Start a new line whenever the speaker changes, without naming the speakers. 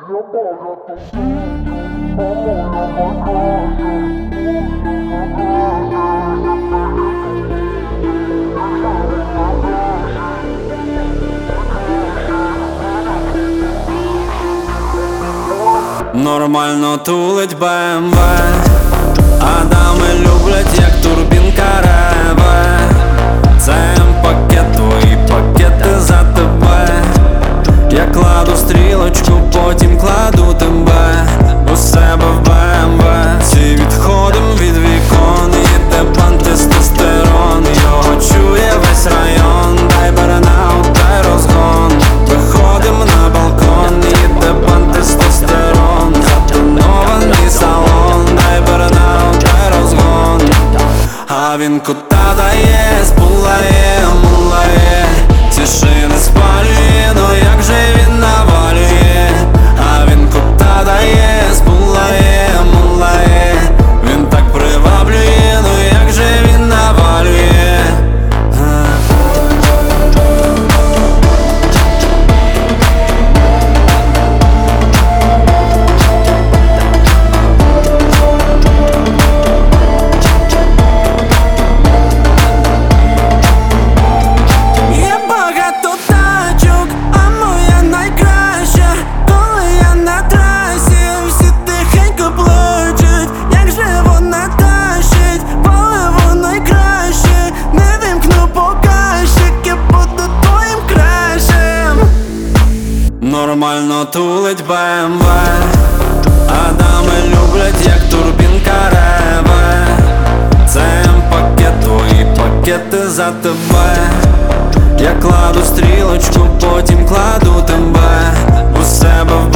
Нормально тулить БМВ, а дами люблять, як турбінка реве. Це М-пакет, твої пакети за тебе. Я кладу стрілочку, потім кладу тебе у себе в БМВ. Всі відходим від вікон, їде пан тестостерон. Його чує весь район, дай бернаут, дай розгон. Виходим на балкон, їде пан тестостерон. Затонований салон, дай бернаут, дай розгон. А він кота дає, спулає, мулає. Ці шини спалює, ну як же він навалює. А він кота дає, спулає, мулає. Він так приваблює, ну як же він навалює. Нормально тулить БМВ, а дами люблять, як турбінка реве. Це М-пакет, твої пакети за тебе. Я кладу стрілочку, потім кладу тебе у себе в